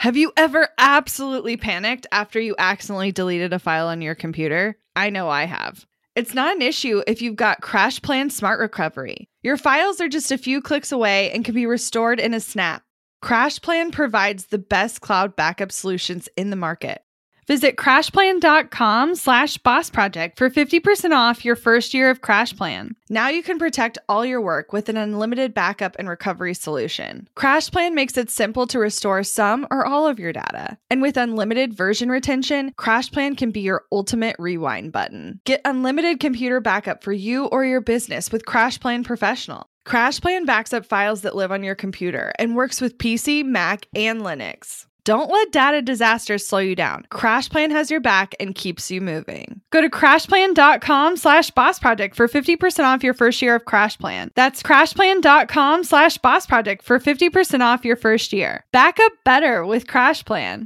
Have you ever absolutely panicked after you accidentally deleted a file on your computer? I know I have. It's not an issue if you've got CrashPlan Smart Recovery. Your files are just a few clicks away and can be restored in a snap. CrashPlan provides the best cloud backup solutions in the market. Visit crashplan.com/bossproject for 50% off your first year of CrashPlan. Now you can protect all your work with an unlimited backup and recovery solution. CrashPlan makes it simple to restore some or all of your data. And with unlimited version retention, CrashPlan can be your ultimate rewind button. Get unlimited computer backup for you or your business with CrashPlan Professional. CrashPlan backs up files that live on your computer and works with PC, Mac, and Linux. Don't let data disasters slow you down. CrashPlan has your back and keeps you moving. Go to crashplan.com/bossproject for 50% off your first year of CrashPlan. That's crashplan.com/bossproject for 50% off your first year. Back up better with CrashPlan.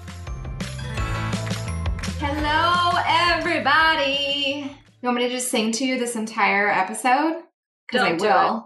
Hello, everybody. You want me to just sing to you this entire episode? Because I will.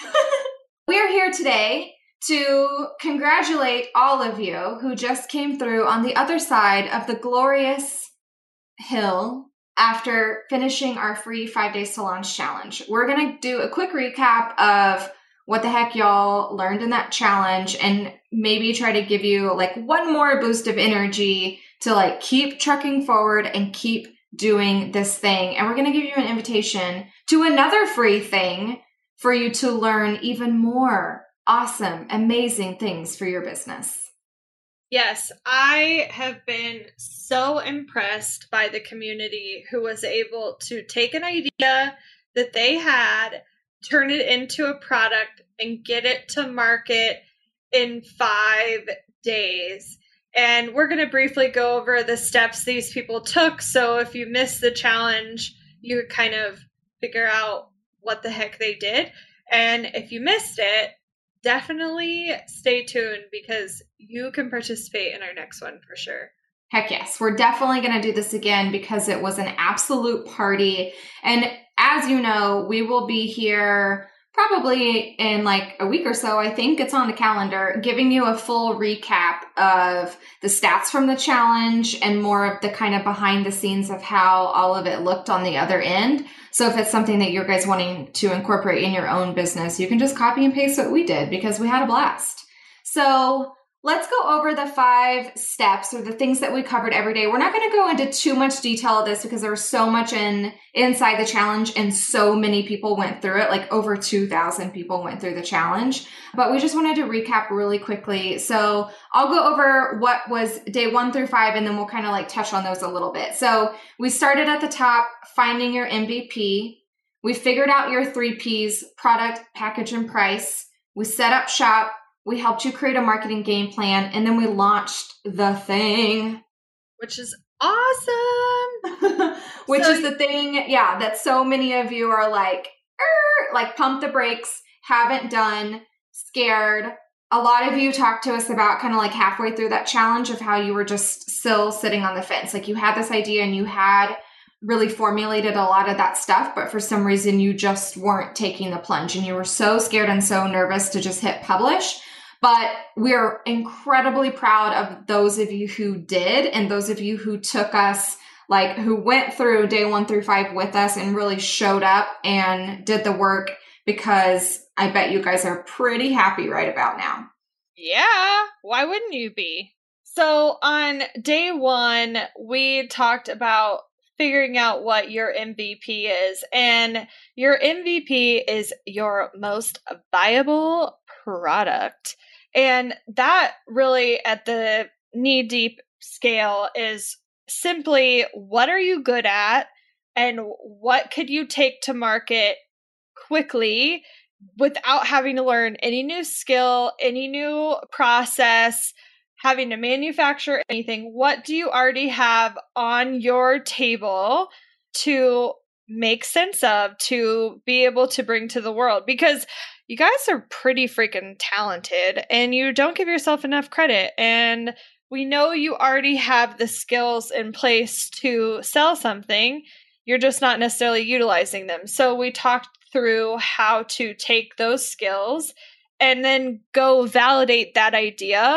We're here today to congratulate all of you who just came through on the other side of the glorious hill after finishing our free 5 Days to Launch challenge. We're going to do a quick recap of what the heck y'all learned in that challenge and maybe try to give you like one more boost of energy to like keep trucking forward and keep doing this thing. And we're going to give you an invitation to another free thing for you to learn even more awesome, amazing things for your business. Yes, I have been so impressed by the community who was able to take an idea that they had, turn it into a product, and get it to market in 5 days. And we're going to briefly go over the steps these people took. So if you missed the challenge, you could kind of figure out what the heck they did. And if you missed it, definitely stay tuned because you can participate in our next one for sure. Heck yes. We're definitely going to do this again because it was an absolute party. And as you know, we will be here probably in like a week or so. I think it's on the calendar, giving you a full recap of the stats from the challenge and more of the kind of behind the scenes of how all of it looked on the other end. So if it's something that you're guys wanting to incorporate in your own business, you can just copy and paste what we did because we had a blast. So let's go over the 5 steps or the things that we covered every day. We're not going to go into too much detail of this because there was so much inside the challenge and so many people went through it, like over 2,000 people went through the challenge. But we just wanted to recap really quickly. So I'll go over what was day 1 through 5, and then we'll kind of like touch on those a little bit. So we started at the top, finding your MVP. We figured out your 3 Ps, product, package, and price. We set up shop. We helped you create a marketing game plan, and then we launched the thing. Which is awesome. Which is the thing, yeah, that so many of you are like pump the brakes, haven't done, scared. A lot of you talked to us about kind of like halfway through that challenge of how you were just still sitting on the fence. Like you had this idea and you had really formulated a lot of that stuff, but for some reason you just weren't taking the plunge and you were so scared and so nervous to just hit publish. But we're incredibly proud of those of you who did and those of you who took us, like who went through day 1 through 5 with us and really showed up and did the work, because I bet you guys are pretty happy right about now. Yeah, why wouldn't you be? So on day 1, we talked about figuring out what your MVP is. And your MVP is your most viable product. And that really at the knee-deep scale is simply what are you good at and what could you take to market quickly without having to learn any new skill, any new process, having to manufacture anything. What do you already have on your table to make sense of, to be able to bring to the world? Because you guys are pretty freaking talented and you don't give yourself enough credit. And we know you already have the skills in place to sell something. You're just not necessarily utilizing them. So we talked through how to take those skills and then go validate that idea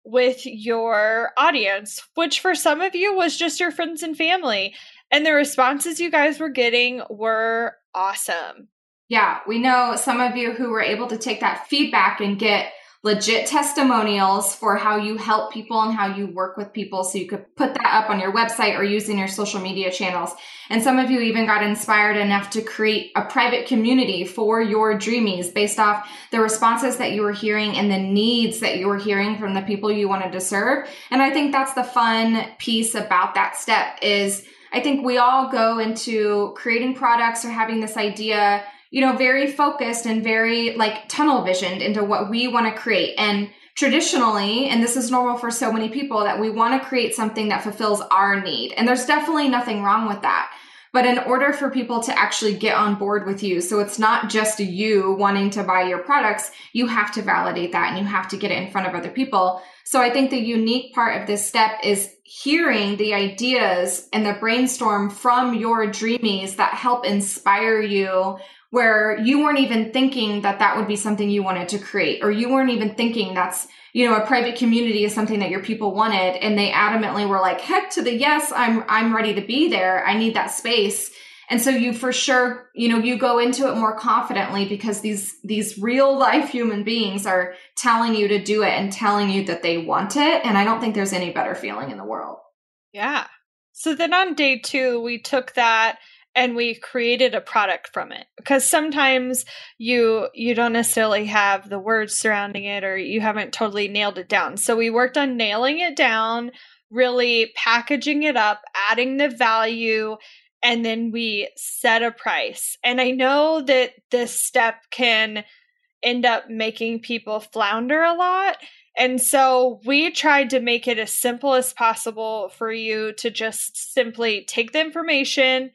with your audience, which for some of you was just your friends and family. And the responses you guys were getting were awesome. Yeah, we know some of you who were able to take that feedback and get legit testimonials for how you help people and how you work with people. So you could put that up on your website or using your social media channels. And some of you even got inspired enough to create a private community for your Dreamies based off the responses that you were hearing and the needs that you were hearing from the people you wanted to serve. And I think that's the fun piece about that step is I think we all go into creating products or having this idea, very focused and very like tunnel visioned into what we want to create. And traditionally, and this is normal for so many people, that we want to create something that fulfills our need. And there's definitely nothing wrong with that. But in order for people to actually get on board with you, so it's not just you wanting to buy your products, you have to validate that and you have to get it in front of other people. So I think the unique part of this step is hearing the ideas and the brainstorm from your Dreamies that help inspire you, where you weren't even thinking that that would be something you wanted to create, or you weren't even thinking that's, a private community is something that your people wanted. And they adamantly were like, heck to the yes, I'm ready to be there. I need that space. And so you for sure, you go into it more confidently because these real life human beings are telling you to do it and telling you that they want it. And I don't think there's any better feeling in the world. Yeah. So then on day 2, we took that and we created a product from it, because sometimes you don't necessarily have the words surrounding it, or you haven't totally nailed it down. So we worked on nailing it down, really packaging it up, adding the value, and then we set a price. And I know that this step can end up making people flounder a lot. And so we tried to make it as simple as possible for you to just simply take the information,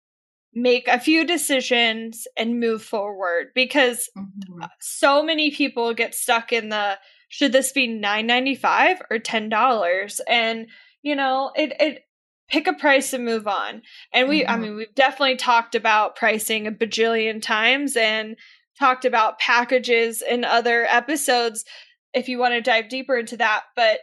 make a few decisions, and move forward, because so many people get stuck in should this be $9.95 or $10? And, it pick a price and move on. And we've definitely talked about pricing a bajillion times and talked about packages in other episodes if you want to dive deeper into that. But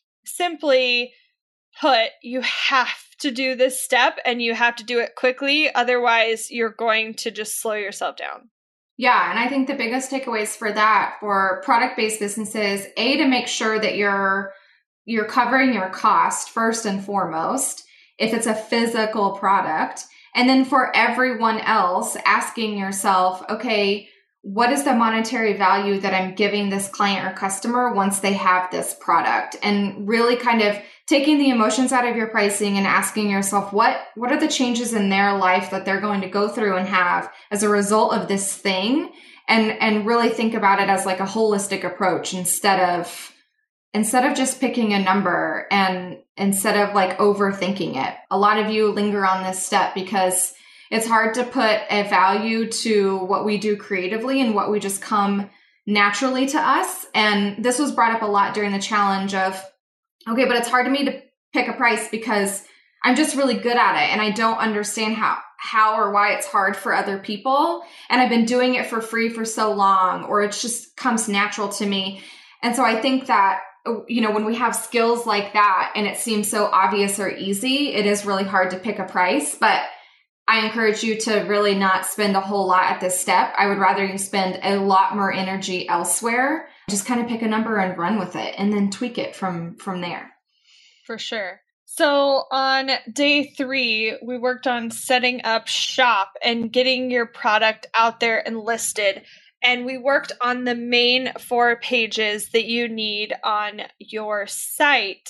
simply put, you have to do this step and you have to do it quickly. Otherwise, you're going to just slow yourself down. Yeah. And I think the biggest takeaways for that, for product-based businesses, to make sure that you're covering your cost first and foremost, if it's a physical product. And then for everyone else, asking yourself, okay, what is the monetary value that I'm giving this client or customer once they have this product? And really kind of taking the emotions out of your pricing and asking yourself, what are the changes in their life that they're going to go through and have as a result of this thing? And really think about it as like a holistic approach instead of just picking a number, and instead of like overthinking it. A lot of you linger on this step because it's hard to put a value to what we do creatively and what we just come naturally to us. And this was brought up a lot during the challenge of, okay, but it's hard to me to pick a price because I'm just really good at it and I don't understand how or why it's hard for other people. And I've been doing it for free for so long, or it just comes natural to me. And so I think that, when we have skills like that and it seems so obvious or easy, it is really hard to pick a price. But I encourage you to really not spend a whole lot at this step. I would rather you spend a lot more energy elsewhere. Just kind of pick a number and run with it and then tweak it from there. For sure. So on day 3, we worked on setting up shop and getting your product out there and listed. And we worked on the main 4 pages that you need on your site.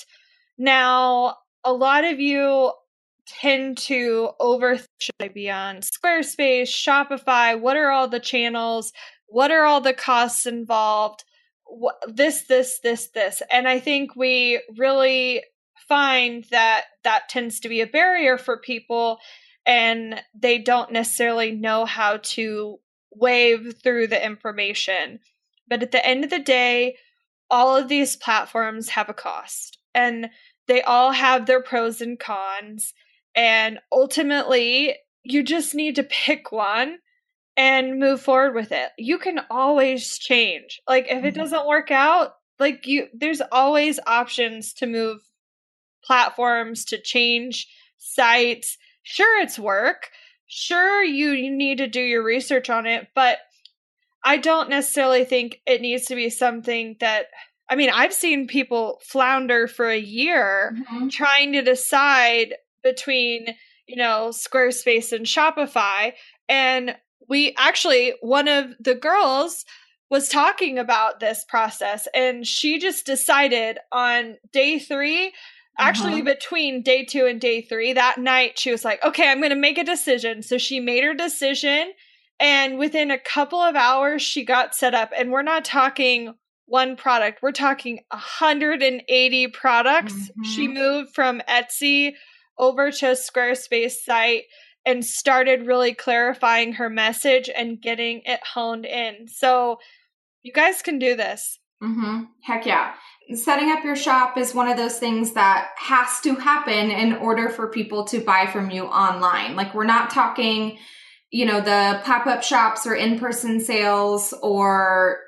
Now, a lot of you tend to should I be on Squarespace, Shopify? What are all the channels? What are all the costs involved? This. And I think we really find that tends to be a barrier for people, and they don't necessarily know how to wave through the information. But at the end of the day, all of these platforms have a cost, and they all have their pros and cons. And ultimately, you just need to pick one and move forward with it. You can always change. Like if it doesn't work out, there's always options to move platforms, to change sites. Sure, it's work. Sure, you need to do your research on it, but I don't necessarily think it needs to be something that, I mean, I've seen people flounder for a year trying to decide between, Squarespace and Shopify. And one of the girls was talking about this process, and she just decided on day 3, actually between day 2 and day 3, that night, she was like, okay, I'm going to make a decision. So she made her decision, and within a couple of hours, she got set up. And we're not talking one product. We're talking 180 products. She moved from Etsy over to a Squarespace site and started really clarifying her message and getting it honed in. So you guys can do this. Heck yeah. Setting up your shop is one of those things that has to happen in order for people to buy from you online. Like, we're not talking, the pop-up shops or in-person sales or,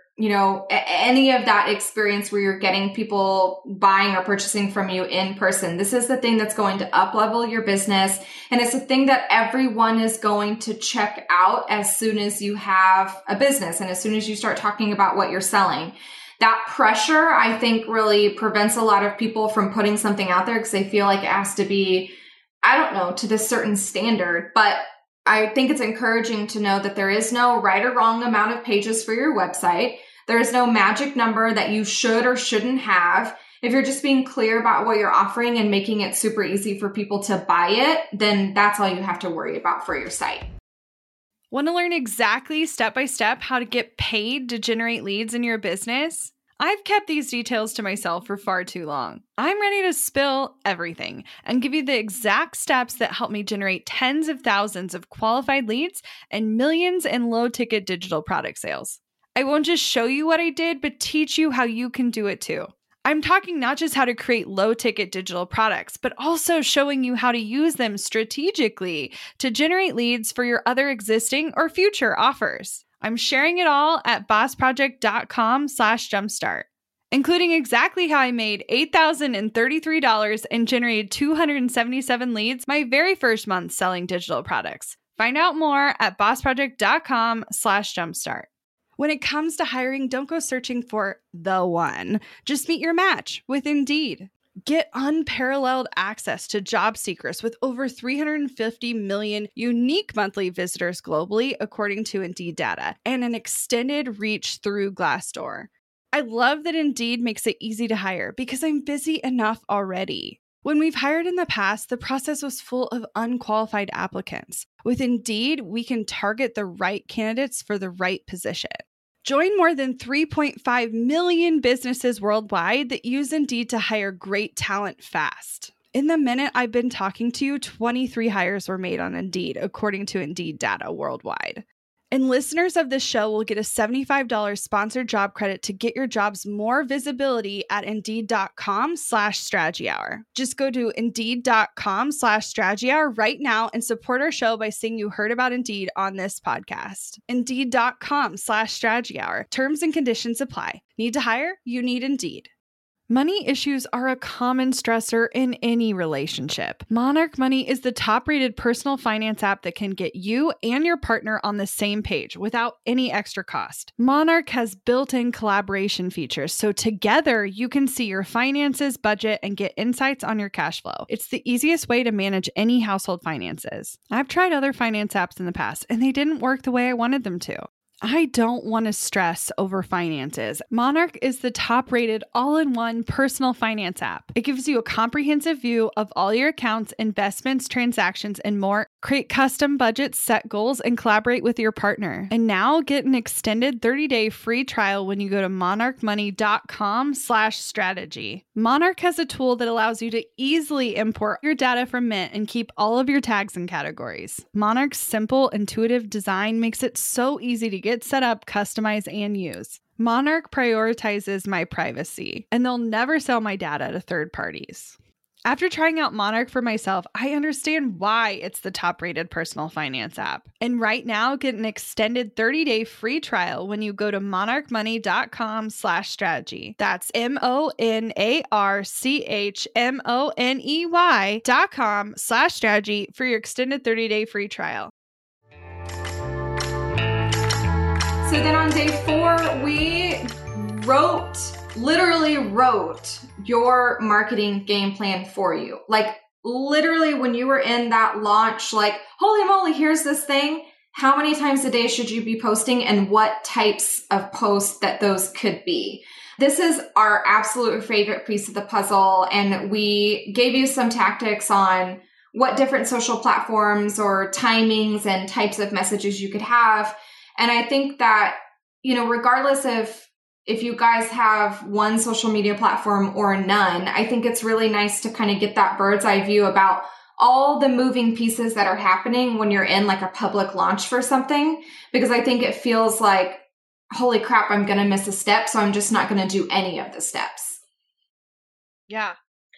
any of that experience where you're getting people buying or purchasing from you in person. This is the thing that's going to up-level your business. And it's a thing that everyone is going to check out as soon as you have a business and as soon as you start talking about what you're selling. That pressure, I think, really prevents a lot of people from putting something out there because they feel like it has to be, to this certain standard. But I think it's encouraging to know that there is no right or wrong amount of pages for your website. There is no magic number that you should or shouldn't have. If you're just being clear about what you're offering and making it super easy for people to buy it, then that's all you have to worry about for your site. Want to learn exactly step-by-step how to get paid to generate leads in your business? I've kept these details to myself for far too long. I'm ready to spill everything and give you the exact steps that help me generate tens of thousands of qualified leads and millions in low-ticket digital product sales. I won't just show you what I did, but teach you how you can do it too. I'm talking not just how to create low-ticket digital products, but also showing you how to use them strategically to generate leads for your other existing or future offers. I'm sharing it all at bossproject.com/jumpstart, including exactly how I made $8,033 and generated 277 leads my very first month selling digital products. Find out more at bossproject.com/jumpstart. When it comes to hiring, don't go searching for the one. Just meet your match with Indeed. Get unparalleled access to job seekers with over 350 million unique monthly visitors globally, according to Indeed data, and an extended reach through Glassdoor. I love that Indeed makes it easy to hire because I'm busy enough already. When we've hired in the past, the process was full of unqualified applicants. With Indeed, we can target the right candidates for the right position. Join more than 3.5 million businesses worldwide that use Indeed to hire great talent fast. In the minute I've been talking to you, 23 hires were made on Indeed, according to Indeed data worldwide. And listeners of this show will get a $75 sponsored job credit to get your jobs more visibility at Indeed.com/Strategy Hour. Just go to Indeed.com/Strategy Hour right now and support our show by saying you heard about Indeed on this podcast. Indeed.com/Strategy Hour. Terms and conditions apply. Need to hire? You need Indeed. Money issues are a common stressor in any relationship. Monarch Money is the top-rated personal finance app that can get you and your partner on the same page without any extra cost. Monarch has built-in collaboration features, so together you can see your finances, budget, and get insights on your cash flow. It's the easiest way to manage any household finances. I've tried other finance apps in the past, and they didn't work the way I wanted them to. I don't want to stress over finances. Monarch is the top-rated all-in-one personal finance app. It gives you a comprehensive view of all your accounts, investments, transactions, and more. Create custom budgets, set goals, and collaborate with your partner. And now get an extended 30-day free trial when you go to monarchmoney.com/strategy. Monarch has a tool that allows you to easily import your data from Mint and keep all of your tags and categories. Monarch's simple, intuitive design makes it so easy to get set up, customize, and use. Monarch prioritizes my privacy, and they'll never sell my data to third parties. After trying out Monarch for myself, I understand why it's the top-rated personal finance app. And right now, get an extended 30-day free trial when you go to monarchmoney.com/strategy. That's MONARCHMONEY.com/strategy for your extended 30-day free trial. So then on day 4, we literally wrote your marketing game plan for you. Like literally when you were in that launch, like, holy moly, here's this thing. How many times a day should you be posting and what types of posts that those could be? This is our absolute favorite piece of the puzzle. And we gave you some tactics on what different social platforms or timings and types of messages you could have. And I think that, regardless of if you guys have one social media platform or none, I think it's really nice to kind of get that bird's eye view about all the moving pieces that are happening when you're in like a public launch for something, because I think it feels like, holy crap, I'm going to miss a step. So I'm just not going to do any of the steps. Yeah.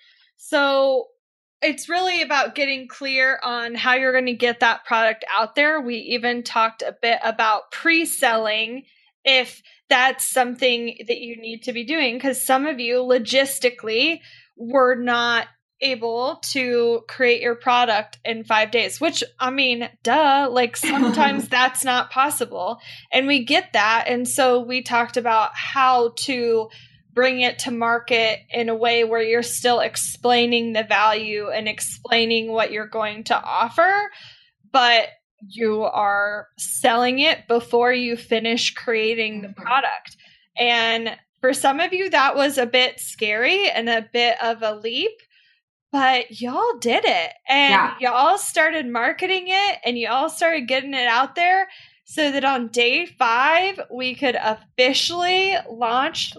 So it's really about getting clear on how you're going to get that product out there. We even talked a bit about pre-selling, if that's something that you need to be doing, because some of you logistically were not able to create your product in 5 days, which, I mean, duh, like sometimes that's not possible. And we get that. And so we talked about how to bring it to market in a way where you're still explaining the value and explaining what you're going to offer, but you are selling it before you finish creating the product. And for some of you, that was a bit scary and a bit of a leap, but y'all did it. And y'all started marketing it and y'all started getting it out there so that on day 5, we could officially launch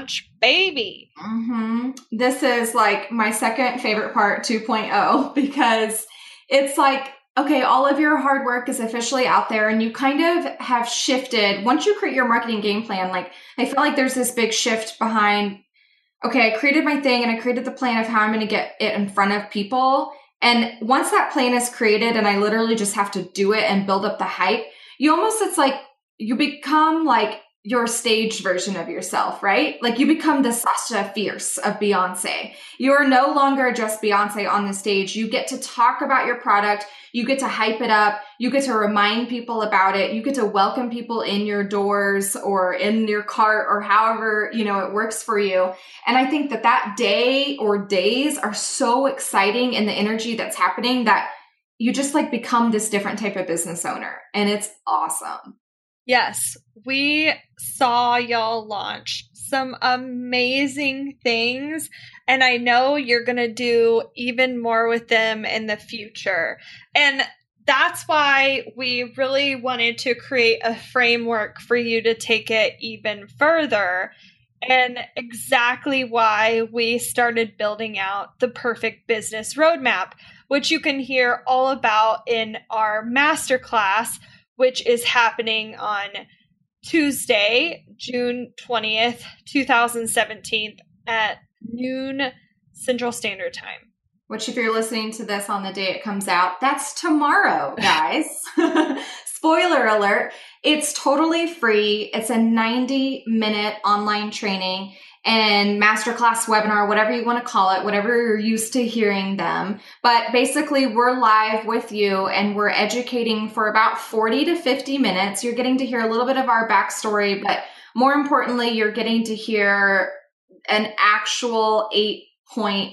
baby. Mm-hmm. This is like my second favorite part, 2.0, because it's like, okay, all of your hard work is officially out there and you kind of have shifted. Once you create your marketing game plan, like I feel like there's this big shift behind, okay, I created my thing and I created the plan of how I'm going to get it in front of people. And once that plan is created and I literally just have to do it and build up the hype, it's like you become like your staged version of yourself, right? Like you become the Sasha Fierce of Beyonce. You are no longer just Beyonce on the stage. You get to talk about your product. You get to hype it up. You get to remind people about it. You get to welcome people in your doors or in your cart or however, it works for you. And I think that day or days are so exciting in the energy that's happening that you just like become this different type of business owner. And it's awesome. Yes, we saw y'all launch some amazing things, and I know you're going to do even more with them in the future. And that's why we really wanted to create a framework for you to take it even further, and exactly why we started building out the Perfect Business Roadmap, which you can hear all about in our masterclass, which is happening on Tuesday, June 20th, 2017 at noon Central Standard Time. Which if you're listening to this on the day it comes out, that's tomorrow, guys. Spoiler alert. It's totally free. It's a 90-minute online training and masterclass webinar, whatever you want to call it, whatever you're used to hearing them. But basically, we're live with you and we're educating for about 40 to 50 minutes. You're getting to hear a little bit of our backstory, but more importantly, you're getting to hear an actual 8-point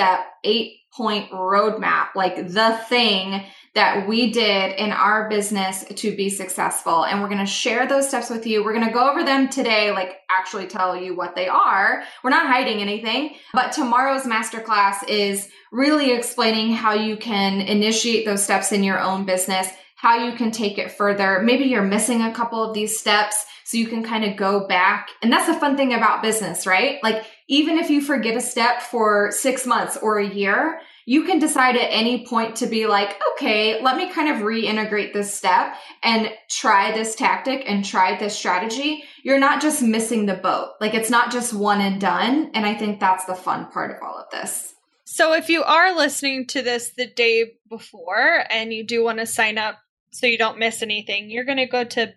roadmap, like the thing that we did in our business to be successful. And we're going to share those steps with you. We're going to go over them today, like actually tell you what they are. We're not hiding anything, but tomorrow's masterclass is really explaining how you can initiate those steps in your own business, how you can take it further. Maybe you're missing a couple of these steps, so you can kind of go back. And that's the fun thing about business, right? Like even if you forget a step for 6 months or a year, you can decide at any point to be like, okay, let me kind of reintegrate this step and try this tactic and try this strategy. You're not just missing the boat. Like it's not just one and done. And I think that's the fun part of all of this. So if you are listening to this the day before and you do want to sign up so you don't miss anything, you're going to go to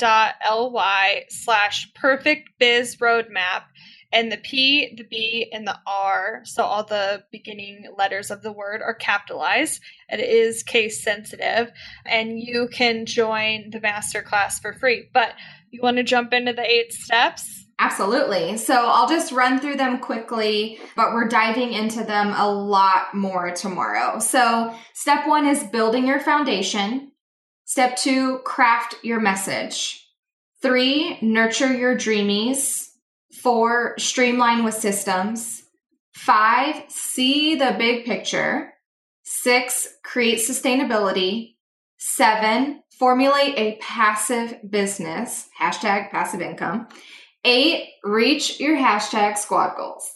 bit.ly/perfectbizroadmap, and the P, the B, and the R, so all the beginning letters of the word, are capitalized. It is case sensitive, and you can join the masterclass for free. But you want to jump into the 8 steps? Absolutely. So I'll just run through them quickly, but we're diving into them a lot more tomorrow. So step 1 is building your foundation. Step 2, craft your message. 3, nurture your dreamies. 4, streamline with systems. 5, see the big picture. 6, create sustainability. 7, formulate a passive business, #passive income. 8, reach your #squad goals.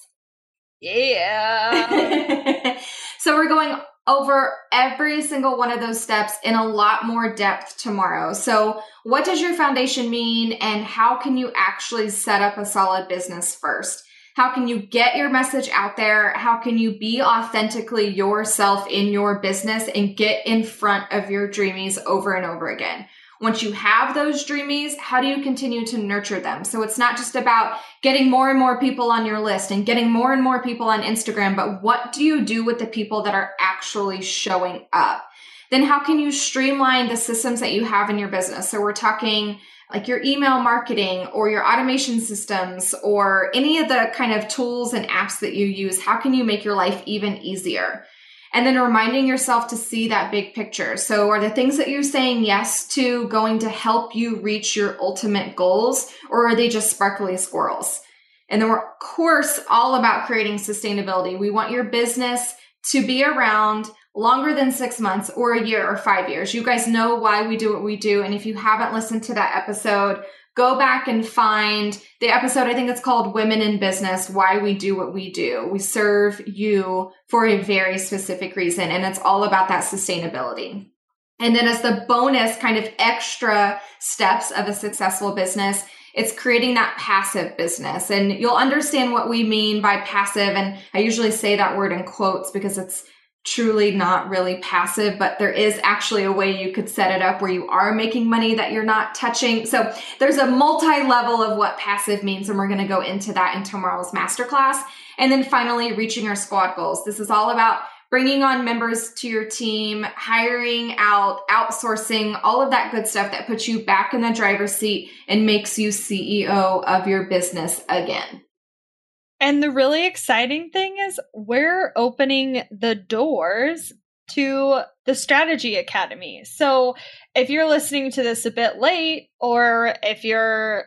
Yeah. So we're going over every single one of those steps in a lot more depth tomorrow. So what does your foundation mean, and how can you actually set up a solid business first? How can you get your message out there? How can you be authentically yourself in your business and get in front of your dreamies over and over again? Once you have those dreamies, how do you continue to nurture them? So it's not just about getting more and more people on your list and getting more and more people on Instagram, but what do you do with the people that are actually showing up? Then how can you streamline the systems that you have in your business? So we're talking like your email marketing or your automation systems or any of the kind of tools and apps that you use. How can you make your life even easier? And then reminding yourself to see that big picture. So are the things that you're saying yes to going to help you reach your ultimate goals, or are they just sparkly squirrels? And then we're, of course, all about creating sustainability. We want your business to be around longer than 6 months or a year or 5 years. You guys know why we do what we do. And if you haven't listened to that episode, go back and find the episode. I think it's called Women in Business, Why We Do What We Do. We serve you for a very specific reason, and it's all about that sustainability. And then as the bonus kind of extra steps of a successful business, it's creating that passive business. And you'll understand what we mean by passive. And I usually say that word in quotes because it's truly not really passive, but there is actually a way you could set it up where you are making money that you're not touching. So there's a multi-level of what passive means, and we're going to go into that in tomorrow's masterclass. And then finally, reaching our squad goals. This is all about bringing on members to your team, hiring out, outsourcing, all of that good stuff that puts you back in the driver's seat and makes you CEO of your business again. And the really exciting thing is we're opening the doors to the Strategy Academy. So if you're listening to this a bit late, or if you're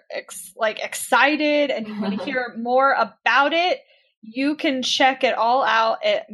excited and you want to hear more about it, you can check it all out at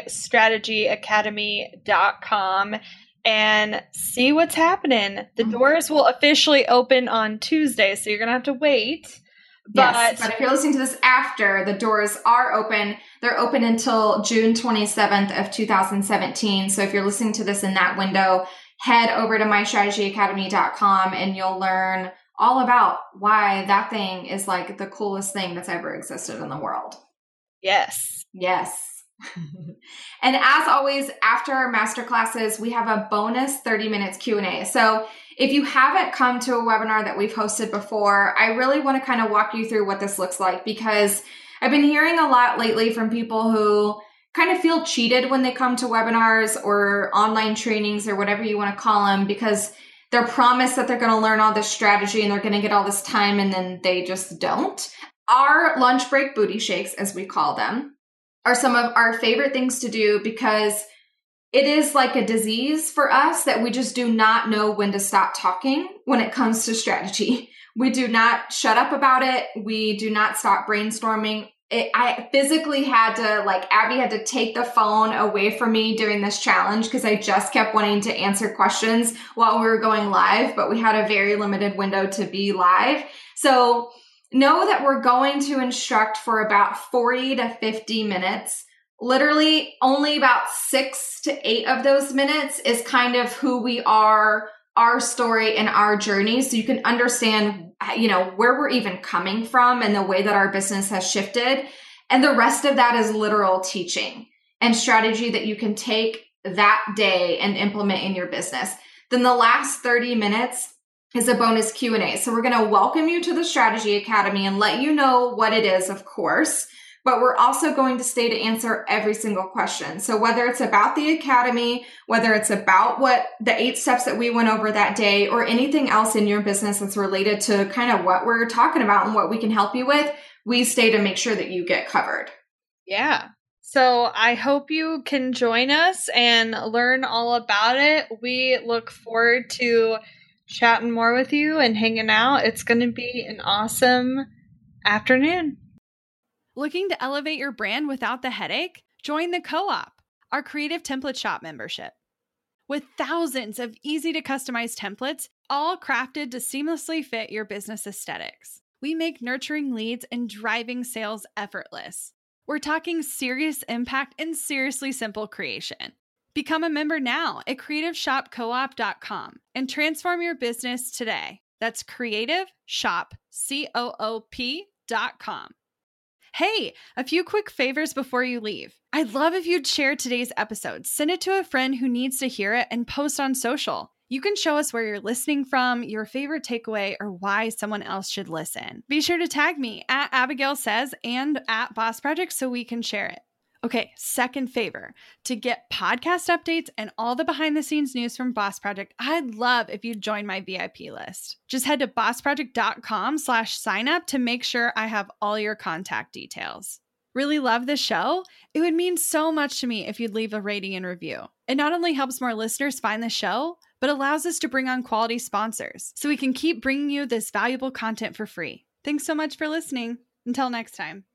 mystrategyacademy.com and see what's happening. The doors will officially open on Tuesday, so you're going to have to wait. But if you're listening to this after, the doors are open. They're open until June 27th of 2017. So if you're listening to this in that window, head over to mystrategyacademy.com and you'll learn all about why that thing is like the coolest thing that's ever existed in the world. Yes. Yes. And as always, after our masterclasses, we have a bonus 30 minutes Q&A. So if you haven't come to a webinar that we've hosted before, I really want to kind of walk you through what this looks like, because I've been hearing a lot lately from people who kind of feel cheated when they come to webinars or online trainings or whatever you want to call them, because they're promised that they're going to learn all this strategy and they're going to get all this time, and then they just don't. Our lunch break booty shakes, as we call them, are some of our favorite things to do, because it is like a disease for us that we just do not know when to stop talking when it comes to strategy. We do not shut up about it. We do not stop brainstorming. I physically had to, Abby had to take the phone away from me during this challenge because I just kept wanting to answer questions while we were going live, but we had a very limited window to be live. So know that we're going to instruct for about 40 to 50 minutes. Literally only about 6 to 8 of those minutes is kind of who we are, our story and our journey. So you can understand, where we're even coming from and the way that our business has shifted. And the rest of that is literal teaching. and strategy that you can take that day and implement in your business. Then the last 30 minutes is a bonus Q&A. So we're going to welcome you to the Strategy Academy and let you know what it is, of course, but we're also going to stay to answer every single question. So whether it's about the Academy, whether it's about what the 8 steps that we went over that day, or anything else in your business that's related to kind of what we're talking about and what we can help you with, we stay to make sure that you get covered. Yeah. So I hope you can join us and learn all about it. We look forward to chatting more with you and hanging out. It's going to be an awesome afternoon. Looking to elevate your brand without the headache? Join the Co-op, our creative template shop membership. With thousands of easy to customize templates, all crafted to seamlessly fit your business aesthetics, we make nurturing leads and driving sales effortless. We're talking serious impact and seriously simple creation. Become a member now at creativeshopcoop.com and transform your business today. That's creativeshopcoop.com. Hey, a few quick favors before you leave. I'd love if you'd share today's episode, send it to a friend who needs to hear it, and post on social. You can show us where you're listening from, your favorite takeaway, or why someone else should listen. Be sure to tag me at Abigail Says and at Boss Project so we can share it. Okay, second favor. To get podcast updates and all the behind the scenes news from Boss Project, I'd love if you'd join my VIP list. Just head to bossproject.com/sign up to make sure I have all your contact details. Really love the show? It would mean so much to me if you'd leave a rating and review. It not only helps more listeners find the show, but allows us to bring on quality sponsors so we can keep bringing you this valuable content for free. Thanks so much for listening. Until next time.